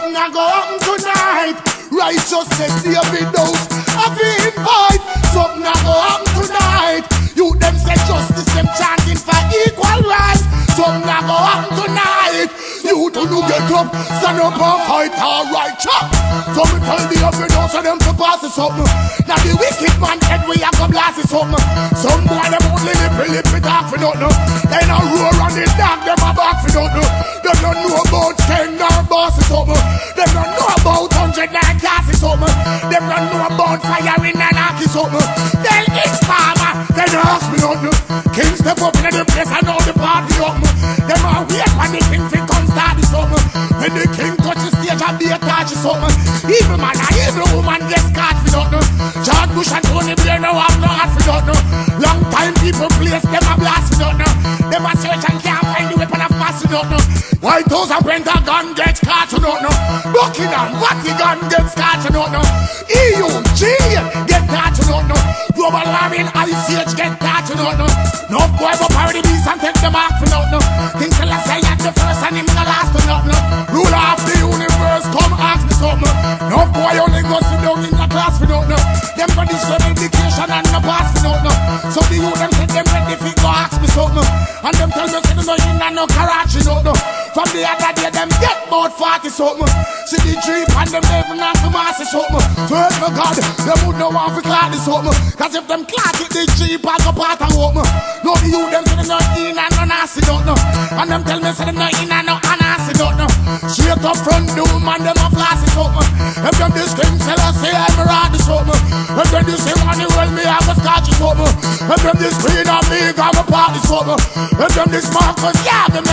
something a go happen tonight. Righteousness, David knows. I feel invite, something a go happen tonight. You them say justice, them chanting for equal rights. Something a go happen tonight. You to no get up, stand up and fight, alright, chop. So me tell the other know so them to pass it something. Now the wicked man head we have to blast it something. Some boy them only lip it off for nothing. They no roar on the dog, them a back for nothing. They don't know about 10 or boss it something. They don't know about 100 and gas it something. They don't know about fire in and arc it something. They eat farmer, they don't ask me nothing. King step up in the place and know the party up. Them a wait when the king fit come start it something. When the king touch the stage and be a touch it something. Evil man and evil woman gets caught for nothing. George Bush and Tony Blair now have no heart for nothing. Long time people place them a blast for nothing. Them a search and can't find the weapon of mass for nothing. White House and Pentagon gets caught for nothing. Buckingham, Vatican gets caught for nothing. EU, G get caught for nothing. Global warming, ICH get caught for nothing. No boy go party beast and take the mark for nothing. King Celestia at the first and him the last for nothing. Ruler of the universe, come ask me something. No boy only go sit down in the class for nothing. Them got this web education and no pass for nothing. So the youth them say them ready fi go ask me something. And them tell me say them no in and no Karachi nothing. From the other day them get about 40 something. See the Jeep and them never not to mass something. So help me God, them would no want fi clot this something. Cause if them clot it, the Jeep I go part and open. No the youth them say them no in and no nasty nothing. And them tell me say them no in and no nasty nothing. Straight up front doom and them a flashy something. If them this King Celestia I'm a rad something. If them this say money well me I go scotch something. If them this Queen of me I'm a party something. If them this Marcus yeah them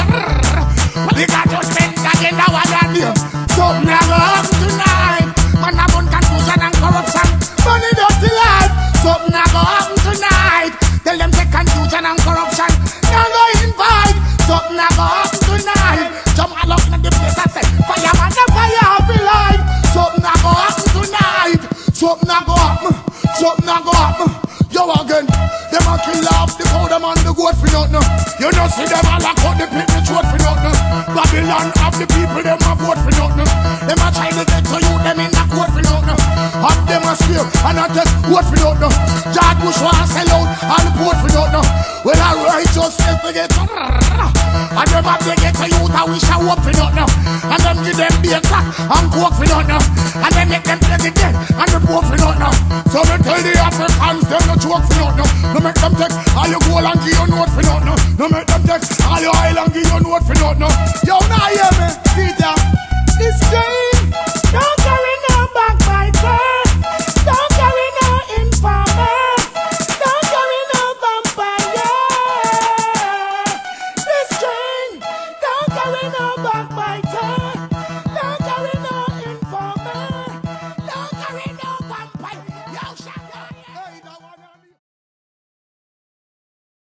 they got judgment again now I got you. Something a go happen tonight. Man a bun confusion and corruption. Money dirty life. Something a go happen tonight. Tell them say confusion and corruption. Now go invite. Something a go happen tonight. Jump all up in the place I say fireman the fire of the life. Something a go happen tonight. Something a go happen. Something a go happen. Yo again. Them a kill off the cow, them and the goat for nothing. You know see them all a cut the people throat for nothing. Babylon have the people, them a vote for nothing. Them a try to get to you, them in a court for nothing. Have them a spear and a test vote for nothing. George Bush want to sell out and vote for nothing. Well a righteousness they get and them have to get to you that we shall work for nothing. And them give them beer crack and coke for nothing. And them make them play the dead and report for nothing. So they tell the Africans them no joke for nothing. No make them take